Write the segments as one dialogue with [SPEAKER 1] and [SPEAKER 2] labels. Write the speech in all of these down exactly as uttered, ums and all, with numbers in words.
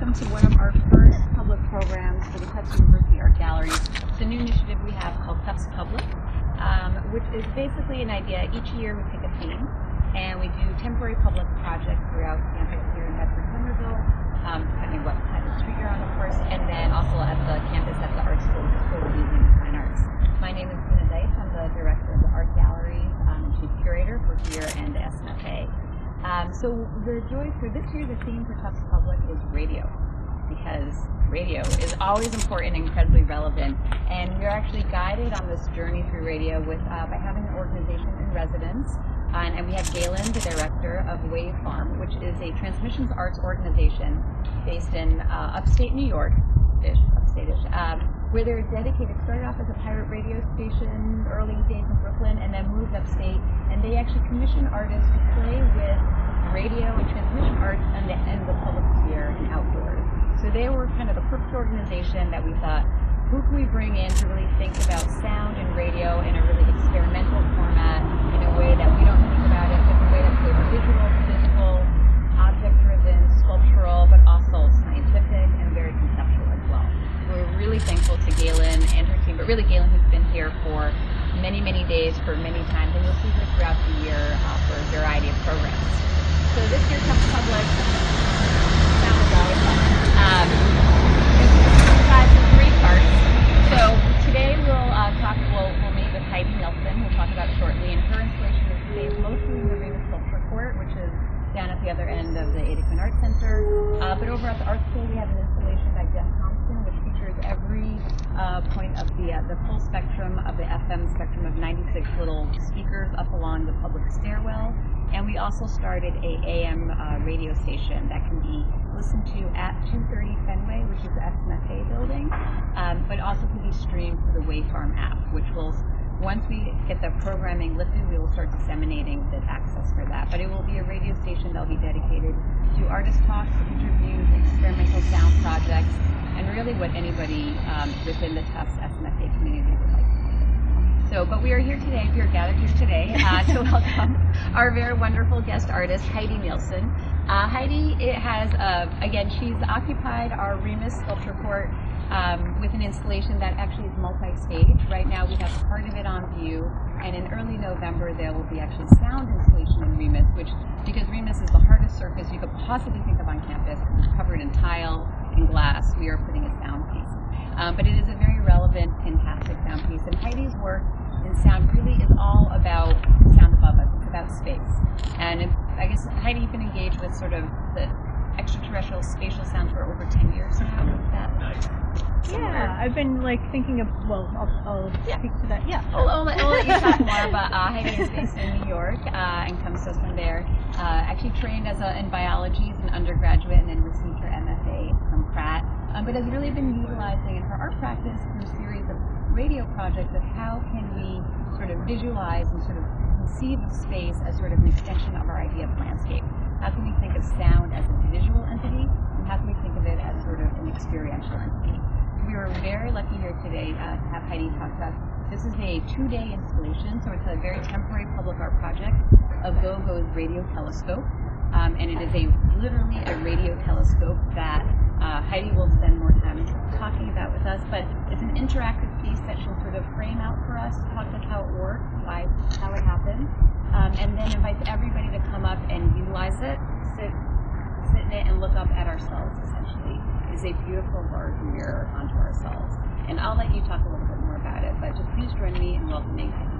[SPEAKER 1] welcome to one of our first public programs for the Tufts University Art Gallery. It's a new initiative we have called Tufts Public, um, which is basically an idea. Each year we pick a theme, and we do temporary public projects throughout campus here in Bedford Somerville, um, depending what side of the street you're on, of course, and then also at the campus at the Art School, the School of Museum and Fine Arts. My name is Tina Deitch. I'm the director of the Art Gallery um, and chief curator for here and the S M F A. Um, so the joy for this year, the theme for Tufts Public is radio, because radio is always important and incredibly relevant. And we're actually guided on this journey through radio with uh, by having an organization in residence. Uh, and, and we have Galen, the director of Wave Farm, which is a transmissions arts organization based in uh, upstate New York, ish, upstate-ish, um, where they're dedicated, started off as a pirate radio station early days in Brooklyn and then moved upstate, and they actually commission artists to play with radio and transmission arts and the, and the public sphere and outdoors. So they were kind of the perfect organization that we thought, who can we bring in to really think about sound and radio in a really experimental format, in a way that we don't think about it, but in a way that's both visual, physical, object-driven, sculptural, but also scientific and very conceptual as well. We're really thankful to Galen and her team, but really Galen, who's been here for many, many days, for many times, and you'll see her throughout the year uh, for a variety of programs. So this year Tufts Public, sound is always fun. Um, has three parts. So today we'll uh, talk, we'll, we'll meet with Heidi Nielsen, we'll talk about shortly, and her installation is based mostly in the Remus Sculpture Court, which is down at the other end of the Ada Quinn Art Center. Uh, but over at the Art School, we have an installation by Jen Thompson, which features every uh, point of the uh, the full spectrum of the F M spectrum of ninety-six little speakers up along the public stairwell. And we also started a A M uh, radio station that can be listened to at two thirty Fenway, which is the S M F A building, um, but also can be streamed through the Wave Farm app, which will, once we get the programming lifted, we will start disseminating the access for that. But it will be a radio station that will be dedicated to artist talks, interviews, experimental sound projects, and really what anybody um, within the Tufts S M F A community would like to see. So, but we are here today, we are gathered here today uh, to welcome our very wonderful guest artist, Heidi Nielsen. Uh, Heidi it has, uh, again, she's occupied our Remus Sculpture Court um, with an installation that actually is multi-stage. Right now we have part of it on view, and in early November there will be actually sound installation in Remus, which, because Remus is the hardest surface you could possibly think of on campus, it's covered in tile and glass, we are putting a sound piece. Um, but it is a very relevant, fantastic sound piece, and Heidi's work in sound really is all about sound above us. It's about space. And it, I guess, Heidi, you've been engaged with sort of the extraterrestrial spatial sound for over ten years now. Is that
[SPEAKER 2] yeah, I've been like thinking of, well, I'll, I'll
[SPEAKER 1] yeah.
[SPEAKER 2] speak to that. Yeah.
[SPEAKER 1] I'll, I'll, let, I'll let you talk more, but uh, Heidi is based in New York uh, and comes to us from there. Uh, actually trained as a, in biology as an undergraduate and then received her M F A from Pratt. Um, but has really been utilizing in her art practice through a series of radio projects of how can we sort of visualize and sort of conceive of space as sort of an extension of our idea of landscape. How can we think of sound as a visual entity, and how can we think of it as sort of an experiential entity? We were very lucky here today uh, to have Heidi talk to us. This is a two-day installation, so it's a very temporary public art project of GoGo's radio telescope, um, and it is a literally a radio telescope that Uh, Heidi will spend more time talking about with us, but it's an interactive piece that she'll sort of frame out for us, talk us how it works, why, how it happened, um, and then invites everybody to come up and utilize it, sit, sit in it, and look up at ourselves, essentially. It's a beautiful large mirror onto ourselves. And I'll let you talk a little bit more about it, but just please join me in welcoming Heidi.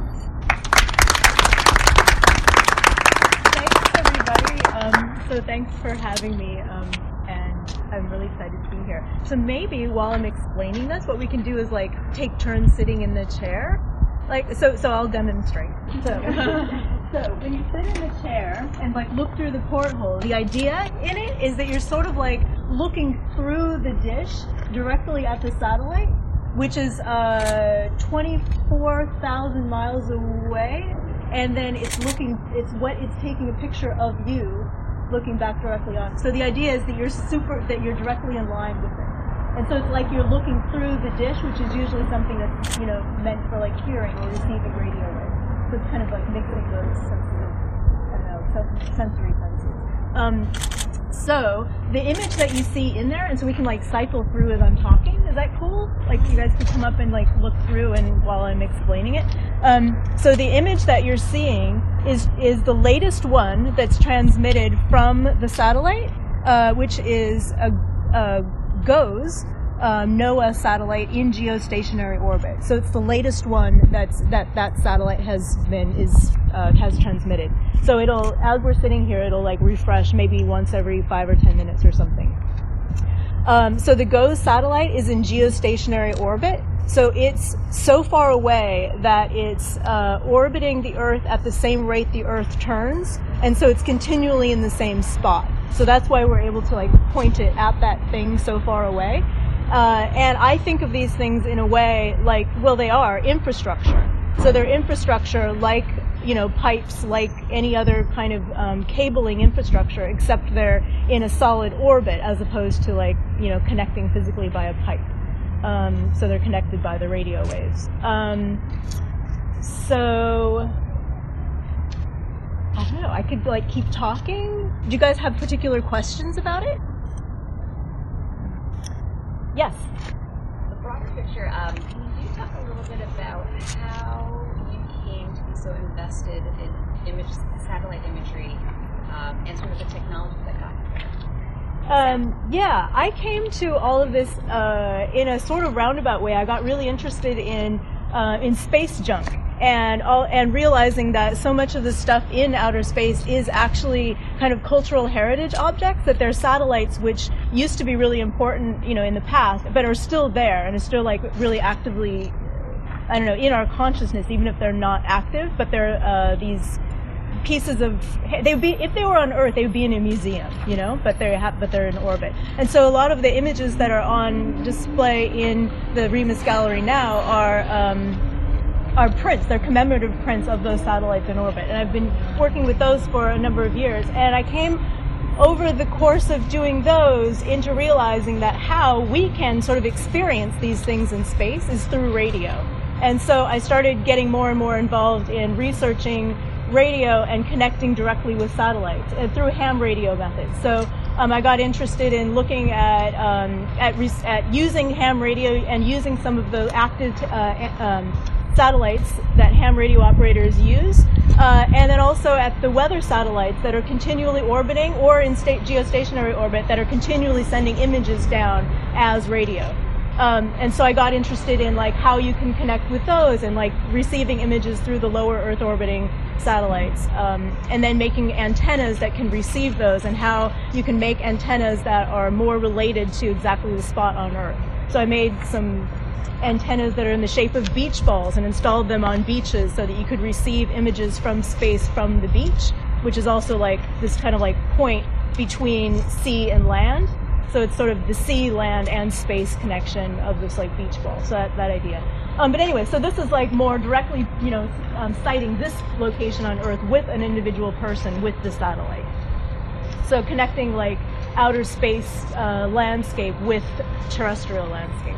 [SPEAKER 2] Thanks, everybody. Um, so thanks for having me. Um, I'm really excited to be here. So maybe while I'm explaining this, what we can do is like take turns sitting in the chair. Like so so I'll demonstrate. So so when you sit in the chair and like look through the porthole, the idea in it is that you're sort of like looking through the dish directly at the satellite, which is uh twenty-four thousand miles away, and then it's looking it's what it's taking a picture of you looking back directly on. So the idea is that you're super, that you're directly in line with it. And so it's like you're looking through the dish, which is usually something that's, you know, meant for like hearing or receiving radio waves. So it's kind of like mixing those senses, I don't know, sensory senses. Um, So the image that you see in there, and so we can like cycle through as I'm talking. Is that cool? Like you guys could come up and like look through and while I'm explaining it. Um, so the image that you're seeing is is the latest one that's transmitted from the satellite, uh, which is a, a GOES um, NOAA satellite in geostationary orbit. So it's the latest one that's that that satellite has been is uh, has transmitted. So it'll, as we're sitting here, it'll like refresh maybe once every five or ten minutes or something. Um, so the GOES satellite is in geostationary orbit. So it's so far away that it's uh, orbiting the Earth at the same rate the Earth turns, and so it's continually in the same spot. So that's why we're able to like point it at that thing so far away. Uh, and I think of these things in a way like, well, they are infrastructure. So they're infrastructure like, you know, pipes, like any other kind of um, cabling infrastructure, except they're in a solid orbit as opposed to like, you know, connecting physically by a pipe. Um, so they're connected by the radio waves. Um, so, I don't know, I could like keep talking. Do you guys have particular questions about it? Yes?
[SPEAKER 1] The broader picture, um, can you talk a little bit about how you came to be so invested in image, satellite imagery um, and sort of the technology that got you there?
[SPEAKER 2] Um, yeah, I came to all of this uh, in a sort of roundabout way. I got really interested in uh, in space junk and all, and realizing that so much of the stuff in outer space is actually kind of cultural heritage objects, that they're satellites which used to be really important, you know, in the past, but are still there and are still like really actively, I don't know, in our consciousness, even if they're not active, but they're uh, these pieces of, they would be, if they were on Earth, they would be in a museum, you know, but they have, but they're in orbit. And so a lot of the images that are on display in the Remus Gallery now are um, are prints. They're commemorative prints of those satellites in orbit. And I've been working with those for a number of years. And I came over the course of doing those into realizing that how we can sort of experience these things in space is through radio. And so I started getting more and more involved in researching radio and connecting directly with satellites and through ham radio methods. So um, I got interested in looking at um, at, re- at using ham radio and using some of the active uh, um, satellites that ham radio operators use, uh, and then also at the weather satellites that are continually orbiting or in state geostationary orbit that are continually sending images down as radio. Um, and so I got interested in like how you can connect with those and like receiving images through the lower Earth orbiting satellites, um, and then making antennas that can receive those, and how you can make antennas that are more related to exactly the spot on Earth. So I made some antennas that are in the shape of beach balls and installed them on beaches so that you could receive images from space from the beach, which is also like this kind of like point between sea and land. So it's sort of the sea, land, and space connection of this like beach ball. So that, that idea. Um, but anyway, so this is like more directly, you know, um, citing this location on Earth with an individual person with the satellite. So connecting like outer space uh, landscape with terrestrial landscape.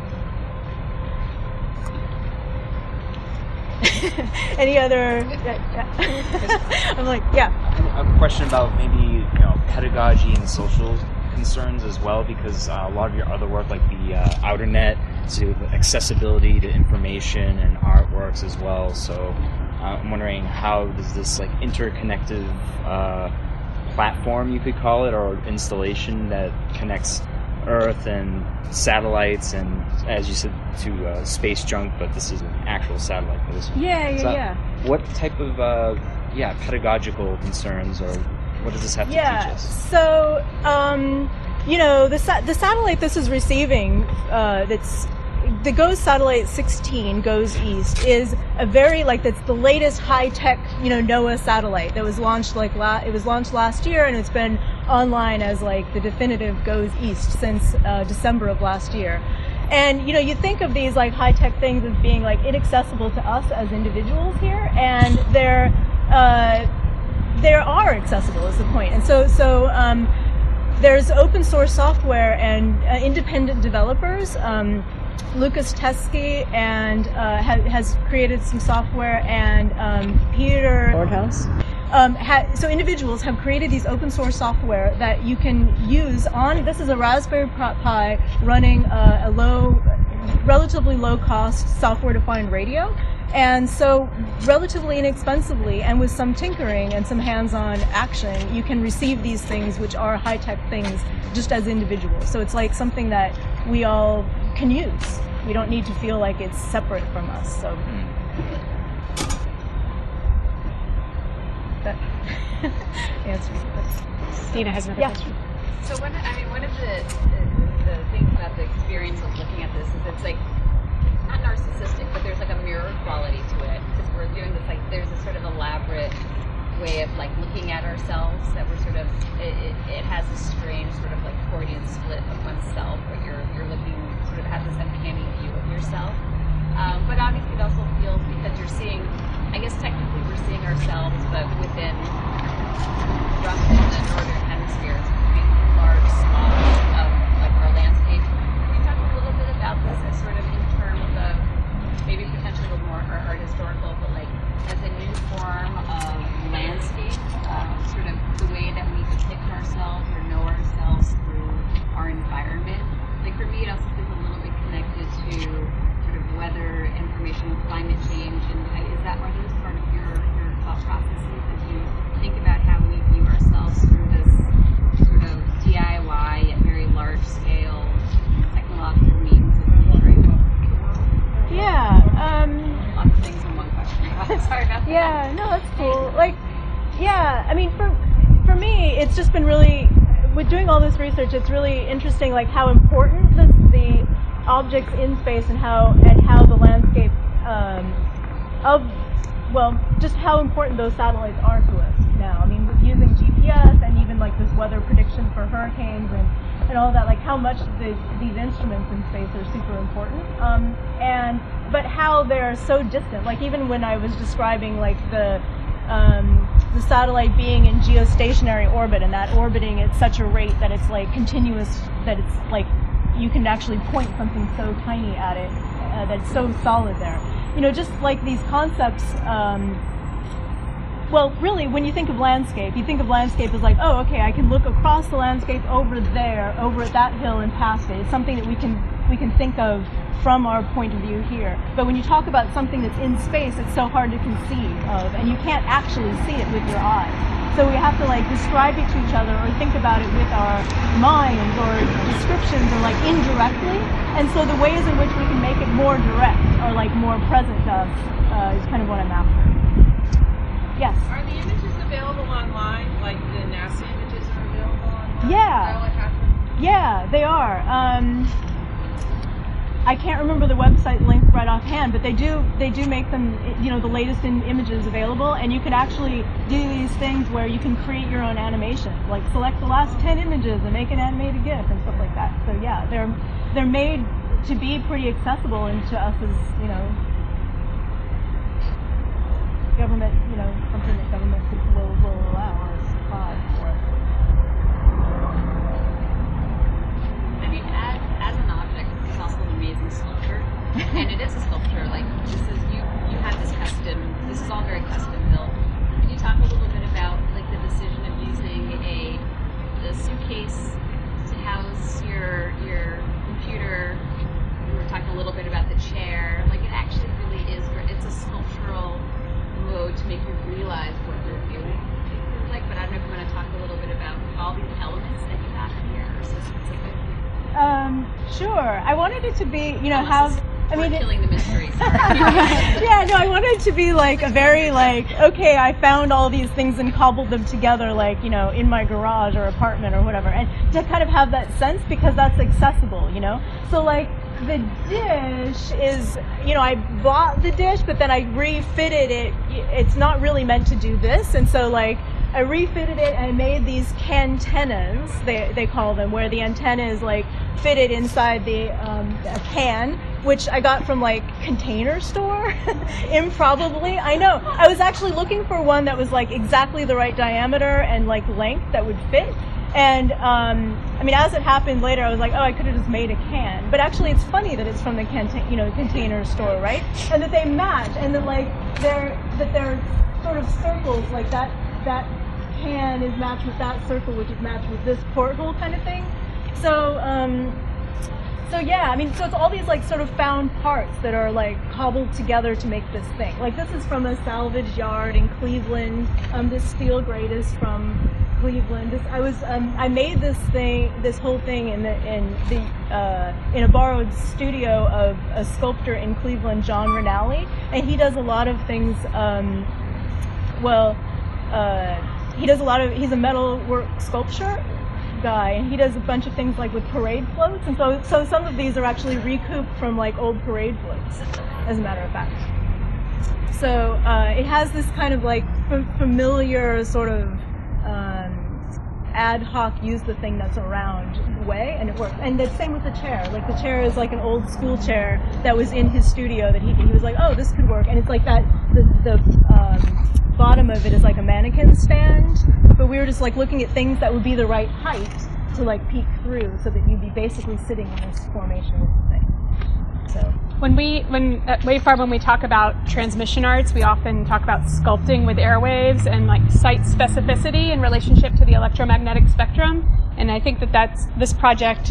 [SPEAKER 2] Any other? I'm like, yeah.
[SPEAKER 3] A question about maybe, you know, pedagogy and social concerns as well, because uh, a lot of your other work, like the uh, outer net, to accessibility to information and artworks as well. So uh, I'm wondering, how does this like interconnective uh, platform, you could call it, or installation that connects Earth and satellites and, as you said, to uh, space junk, but this is an actual satellite for this one.
[SPEAKER 2] Yeah, yeah,
[SPEAKER 3] so
[SPEAKER 2] yeah.
[SPEAKER 3] What type of uh, yeah pedagogical concerns, or what does this have to
[SPEAKER 2] yeah,
[SPEAKER 3] teach us?
[SPEAKER 2] So, um, you know, the sa- the satellite this is receiving, uh, that's the GOES satellite sixteen, GOES East, is a very, like, that's the latest high-tech, you know, NOAA satellite that was launched, like, la- it was launched last year, and it's been online as, like, the definitive GOES East since uh, December of last year. And, you know, you think of these, like, high-tech things as being, like, inaccessible to us as individuals here, and they're, uh, they are accessible is the point. And so, so, um, there's open source software and uh, independent developers. Um, Lucas Teskey and uh, ha- has created some software, and um, Peter
[SPEAKER 4] Nordhaus.
[SPEAKER 2] um, ha- so individuals have created these open source software that you can use on, this is a Raspberry Pi running uh, a low, relatively low cost software defined radio. And so relatively inexpensively and with some tinkering and some hands-on action, you can receive these things, which are high-tech things, just as individuals. So it's like something that we all can use. We don't need to feel like it's separate from us. So that answers it.
[SPEAKER 4] Dina has another
[SPEAKER 2] Yeah.
[SPEAKER 4] question.
[SPEAKER 1] So one, I mean, one of the, the the things about the experience of looking at this is it's like not narcissistic, but there's like a mirror quality to it because we're doing this like there's a sort of elaborate way of like looking at ourselves that we're sort of it, it, it has a strange sort of like Freudian split of oneself, but you're you're looking sort of at this uncanny view of yourself. Um, but obviously it also feels because you're seeing, I guess technically we're seeing ourselves, but within roughly the northern hemisphere, between large swaths of like our landscape. Can you talk a little bit about this as sort of in terms of maybe potentially a little more art, art historical, but like as a new form of landscape, um, sort of the way that we depict ourselves or know ourselves through our environment. Like for me, it also feels a little bit connected to sort of weather information, climate change, and is that are those part of your your thought processes as you think about how we view ourselves through this sort of D I Y yet very large scale technological means of measuring the world?
[SPEAKER 2] Yeah. Um,
[SPEAKER 1] Lots of things in one question. Sorry about that.
[SPEAKER 2] Yeah, no, that's cool. Like, yeah, I mean, for for me, it's just been really, with doing all this research, it's really interesting, like how important the, the objects in space and how and how the landscape um, of, well, just how important those satellites are to us now. I mean, with using G P S and even like this weather prediction for hurricanes and and all that, like how much the, these instruments in space are super important. Um, and but how they're so distant. Like even when I was describing like the um, the satellite being in geostationary orbit and that orbiting at such a rate that it's like continuous, that it's like you can actually point something so tiny at it uh, that's so solid there. You know, just like these concepts. Um, Well, really, when you think of landscape, you think of landscape as like, oh, okay, I can look across the landscape over there, over at that hill and past it. It's something that we can we can think of from our point of view here. But when you talk about something that's in space, it's so hard to conceive of, and you can't actually see it with your eyes. So we have to like describe it to each other or think about it with our minds or descriptions or like indirectly. And so the ways in which we can make it more direct or like more present to us uh, is kind of what I'm after. Yes.
[SPEAKER 5] Are the images available online, like the NASA images are available online?
[SPEAKER 2] Yeah.
[SPEAKER 5] Is that what happened?
[SPEAKER 2] Yeah, they are. Um, I can't remember the website link right offhand, but they do they do make them, you know, the latest in images available, and you can actually do these things where you can create your own animation, like select the last ten images and make an animated GIF and stuff like that. So yeah, they're they're made to be pretty accessible and to us as, you know, government, you know, something that government will, will allow or supply for us.
[SPEAKER 1] I mean, as, as an object, this is also an amazing sculpture, and it is a sculpture. Like this is you, you have this custom. This is all very custom built. Can you talk a little bit about like the decision of using a, a suitcase to house your your computer? We were talking a little bit about the chair. Like it actually really is. It's a sculptural mode to make you realize what you're viewing. Like, but I don't know if you want to talk a little bit about all these elements that you have here, or so specific.
[SPEAKER 2] Um, sure. I wanted it to be, you know, have. I mean,
[SPEAKER 1] We're
[SPEAKER 2] it,
[SPEAKER 1] killing the mystery. Sorry.
[SPEAKER 2] yeah, no, I wanted it to be like a very like, okay, I found all these things and cobbled them together, like, you know, in my garage or apartment or whatever, and to kind of have that sense because that's accessible, you know. So like the dish is, you know, I bought the dish, but then I refitted it. It's not really meant to do this, and so like I refitted it and I made these cantennas, they they call them, where the antenna is like fitted inside the um, a can, which I got from like Container Store, improbably. I know. I was actually looking for one that was like exactly the right diameter and like length that would fit. And um, I mean, as it happened later, I was like, oh, I could have just made a can. But actually, it's funny that it's from the canta- you know, Container Store, right? And that they match, and that like they're that they're sort of circles like that. that can is matched with that circle, which is matched with this porthole kind of thing. So, um, so yeah, I mean, so it's all these like sort of found parts that are like cobbled together to make this thing. Like this is from a salvage yard in Cleveland. Um, this steel grate is from Cleveland. This, I was, um, I made this thing, this whole thing in the in the uh, in a borrowed studio of a sculptor in Cleveland, John Rinaldi, and he does a lot of things. Um, well, uh, he does a lot of. He's a metal work sculpture guy, and he does a bunch of things like with parade floats, and so so some of these are actually recouped from like old parade floats, as a matter of fact. So uh, it has this kind of like f- familiar sort of um, ad hoc, use the thing that's around way, and it works. And the same with the chair. Like the chair is like an old school chair that was in his studio that he he was like, oh, this could work, and it's like that the the um, bottom of it is like a mannequin stand, but we were just like looking at things that would be the right height to like peek through, so that you'd be basically sitting in this formation with the thing. So
[SPEAKER 4] when we when at Wavefarm, when we talk about transmission arts, we often talk about sculpting with airwaves and like site specificity in relationship to the electromagnetic spectrum, and I think that that's this project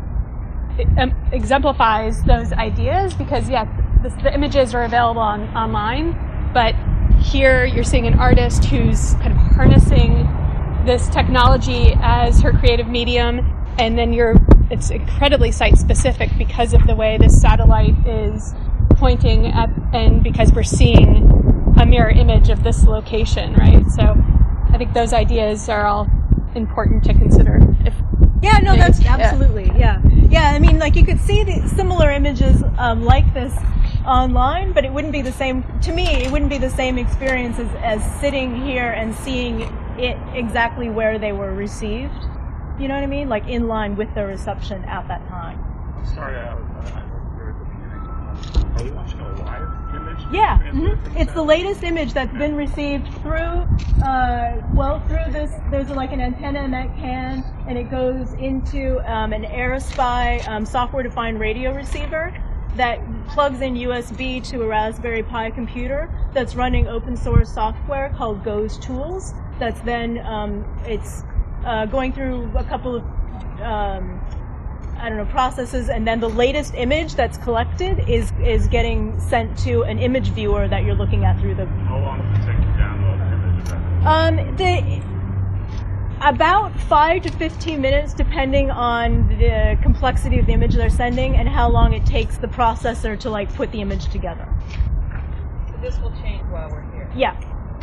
[SPEAKER 4] um, exemplifies those ideas, because yeah, this, the images are available on, online, but here you're seeing an artist who's kind of harnessing this technology as her creative medium, and then you're it's incredibly site specific because of the way this satellite is pointing at, and because we're seeing a mirror image of this location, right? So I think those ideas are all important to consider. If
[SPEAKER 2] yeah, no, that's absolutely, yeah. Yeah, I mean, like you could see the similar images um, like this online, but it wouldn't be the same, to me, it wouldn't be the same experience as, as sitting here and seeing it exactly where they were received. You know what I mean? Like in line with the reception at that time.
[SPEAKER 6] Sorry, I was uh, here at the beginning. Are we watching a live image?
[SPEAKER 2] Yeah, mm-hmm. It's the latest image that's been received through, uh, well, through this, there's like an antenna in that can, and it goes into um, an AirSpy um, software-defined radio receiver that plugs in U S B to a Raspberry Pi computer that's running open source software called Go's Tools. That's then, um, it's uh, going through a couple of, um, I don't know, processes, and then the latest image that's collected is is getting sent to an image viewer that you're looking at through the...
[SPEAKER 6] How long does it take to download an image of that?
[SPEAKER 2] Um, the... About five to fifteen minutes, depending on the complexity of the image they're sending and how long it takes the processor to like put the image together.
[SPEAKER 5] So this will change while we're here.
[SPEAKER 2] Yeah.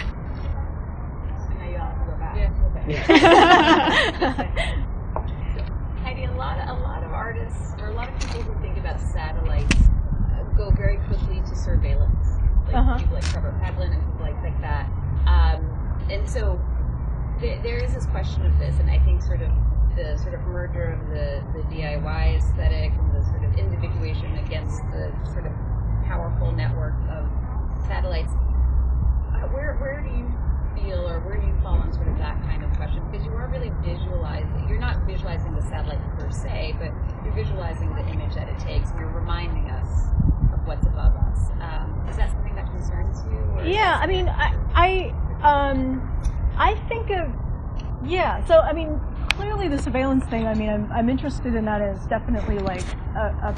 [SPEAKER 5] And now you all have to go back. Yeah, go back.
[SPEAKER 1] Heidi, a lot, of, a lot of artists, or a lot of people who think about satellites, uh, go very quickly to surveillance. Like
[SPEAKER 2] Uh-huh.
[SPEAKER 1] people like Trevor Pavlin and people like, like that. Um, and so th- there is this question of this, and I think sort of the sort of merger of the, the D I Y aesthetic and the sort of individuation against the sort of powerful network of satellites. Uh, where where do you feel, or where do you fall on sort of that kind of question? Because you are really visualizing, you're not visualizing the satellite per se, but you're visualizing the image that it takes, and you're reminding us of what's above us. Um, is that something that concerns you? Or
[SPEAKER 2] Yeah, I mean, I, I, um, I think of, yeah, so, I mean, clearly the surveillance thing, I mean, I'm, I'm interested in that as definitely, like, a, a,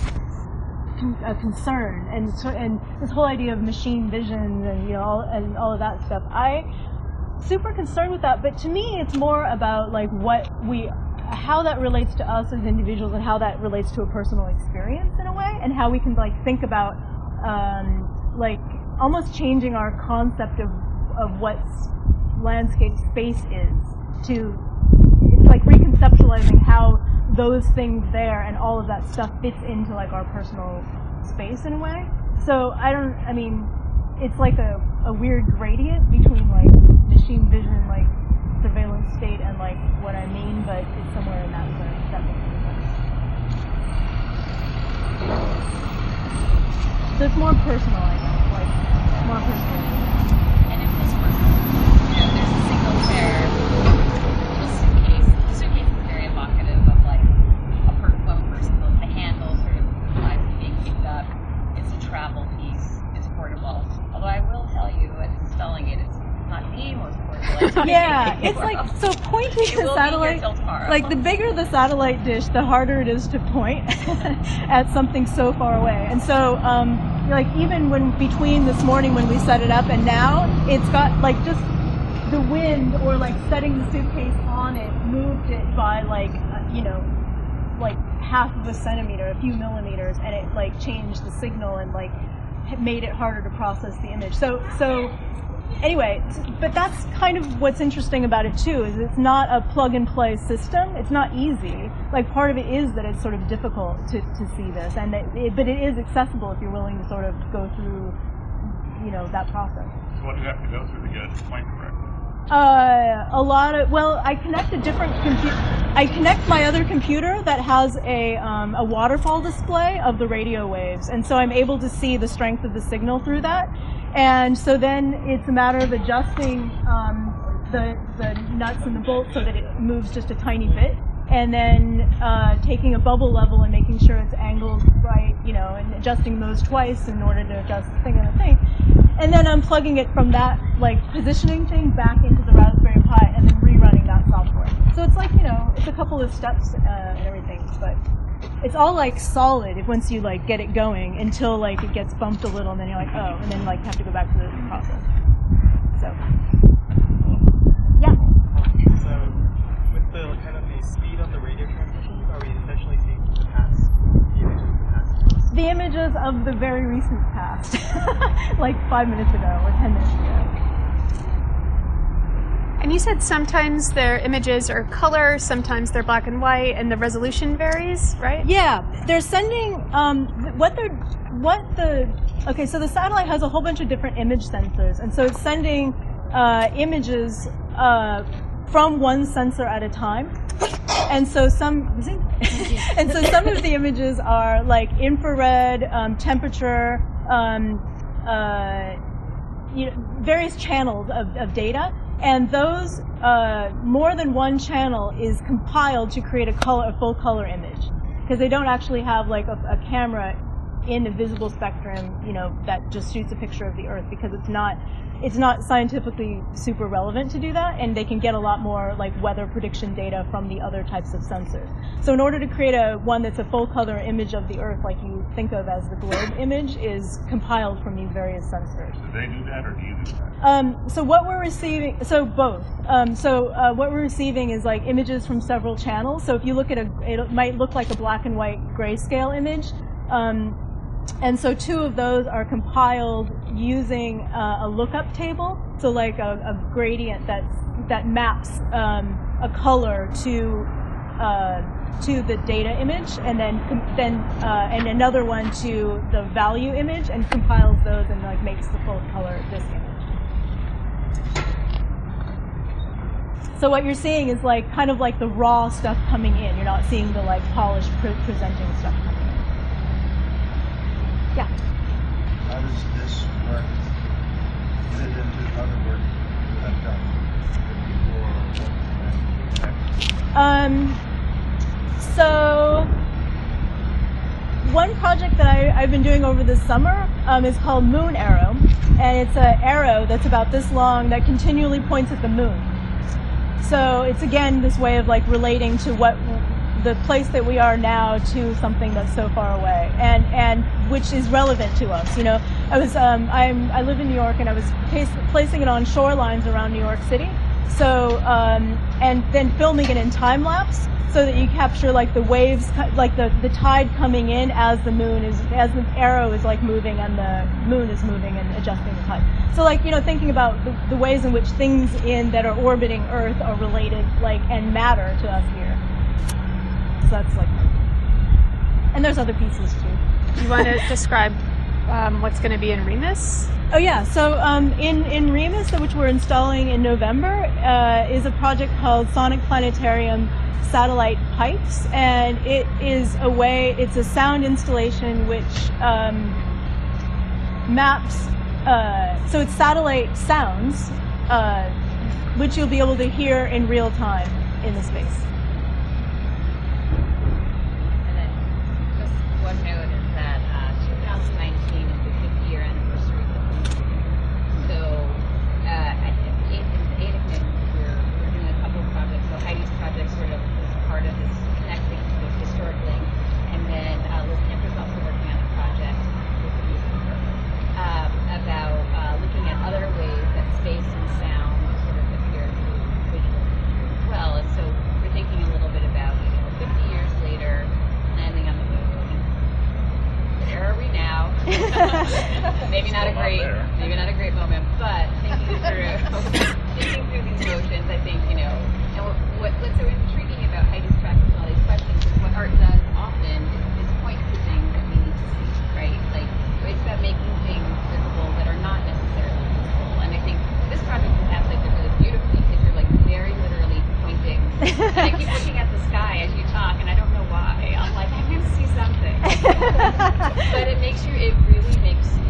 [SPEAKER 2] a concern, and so, and this whole idea of machine vision and, you know, all, and all of that stuff. I, super concerned with that, but to me it's more about like what we, how that relates to us as individuals, and how that relates to a personal experience in a way, and how we can like think about um, like almost changing our concept of of what landscape space is, to it's like reconceptualizing how those things there and all of that stuff fits into like our personal space in a way. So I don't, I mean, it's like a, a weird gradient between like machine vision, like surveillance state, and like what I mean, but it's somewhere in that zone. That makes sense. So it's more personal, I guess, like more personal.
[SPEAKER 1] And if this were, you know, there's a single chair, a little suitcase. The suitcase is very evocative of like a per- of a person. The handle sort of implies it being picked up. It's a travel piece. It's portable. Although I will tell you, as installing it, it's not the most portable.
[SPEAKER 2] Yeah, it's like, so pointing
[SPEAKER 1] It
[SPEAKER 2] the
[SPEAKER 1] will
[SPEAKER 2] satellite,
[SPEAKER 1] be here till tomorrow.
[SPEAKER 2] like the bigger the satellite dish, the harder it is to point at something so far away. And so, um, like even when between this morning when we set it up and now, it's got like just the wind or like setting the suitcase on it moved it by like, uh, you know, like half of a centimeter, a few millimeters, and it like changed the signal and like made it harder to process the image. So, so anyway, but that's kind of what's interesting about it too, is it's not a plug-and-play system. It's not easy. Like part of it is that it's sort of difficult to, to see this, and it, it, but it is accessible if you're willing to sort of go through, you know, that process.
[SPEAKER 6] So what do you have to go through to get it to point correctly?
[SPEAKER 2] Uh, a lot of, well, I connect a different computer. I connect my other computer that has a um, a waterfall display of the radio waves, and so I'm able to see the strength of the signal through that. And so then it's a matter of adjusting um, the the nuts and the bolts so that it moves just a tiny bit, and then uh, taking a bubble level and making sure it's angled right, you know, and adjusting those twice in order to adjust the thing and the thing. And then unplugging it from that, like, positioning thing back into the Raspberry Pi and then rerunning that software. So it's like, you know, it's a couple of steps uh, and everything, but it's all, like, solid if once you, like, get it going until, like, it gets bumped a little and then you're like, oh, and then, like, have to go back to the process. So, yeah.
[SPEAKER 7] So, with the kind of the speed of the radio transmission, are we essentially seeing the past, the images of the past?
[SPEAKER 2] The images of the very recent past, like five minutes ago or ten minutes ago.
[SPEAKER 4] And you said sometimes their images are color, sometimes they're black and white, and the resolution varies, right?
[SPEAKER 2] Yeah, they're sending um, what they're what the okay. So the satellite has a whole bunch of different image sensors, and so it's sending uh, images uh, from one sensor at a time. And so some, and so some of the images are like infrared, um, temperature, um, uh, you know, various channels of, of data, and those uh, more than one channel is compiled to create a color, a full color image, because they don't actually have like a, a camera in a visible spectrum, you know, that just shoots a picture of the Earth, because it's not. It's not scientifically super relevant to do that, and they can get a lot more like weather prediction data from the other types of sensors. So in order to create a one that's a full color image of the Earth, like you think of as the globe image, is compiled from these various sensors.
[SPEAKER 6] Do they do that, or do you do that?
[SPEAKER 2] Um, so what we're receiving, so both. Um, so uh, what we're receiving is like images from several channels. So if you look at a, it might look like a black and white grayscale image. Um, And so two of those are compiled using uh, a lookup table, so like a, a gradient that's, that maps um, a color to uh, to the data image, and then then uh, and another one to the value image, and compiles those and like makes the full color disk image. So what you're seeing is like kind of like the raw stuff coming in. You're not seeing the like polished pre- presenting stuff coming in. Yeah.
[SPEAKER 8] How does this work fit into other work that I've done before?
[SPEAKER 2] Um, so one project that I, I've been doing over the summer um, is called Moon Arrow, and it's an arrow that's about this long that continually points at the moon. So it's again this way of like relating to what the place that we are now to something that's so far away, and and which is relevant to us. You know, I was um, I'm I live in New York, and I was place, placing it on shorelines around New York City. So um, and then filming it in time lapse, so that you capture like the waves, like the the tide coming in as the moon is as the arrow is like moving and the moon is moving and adjusting the tide. So like, you know, thinking about the, the ways in which things in that are orbiting Earth are related, like, and matter to us here. So that's like, and there's other pieces too.
[SPEAKER 4] Do you want to describe um, what's going to be in Remus?
[SPEAKER 2] Oh yeah, so um, in, in Remus, which we're installing in November, uh, is a project called Sonic Planetarium Satellite Pipes, and it is a way, it's a sound installation which um, maps, uh, so it's satellite sounds, uh, which you'll be able to hear in real time in the space.
[SPEAKER 1] One note is that uh, two thousand nineteen is the fifty year anniversary of the moon. So uh, at eight, eight of maybe not a
[SPEAKER 6] Still not
[SPEAKER 1] great,
[SPEAKER 6] there.
[SPEAKER 1] maybe not a great moment, but thinking through, thinking through these motions, I think, you know, and what, what what's so intriguing about Heidi's practice and all these questions is what art does often is, is point to things that we need to see, right? Like, it's about making things visible that are not necessarily visible. And I think this project encapsulates it really beautifully because you're like very literally pointing. And I keep looking at the sky as you talk, and I don't know why. I'm like, I can see something. But it makes you, it really makes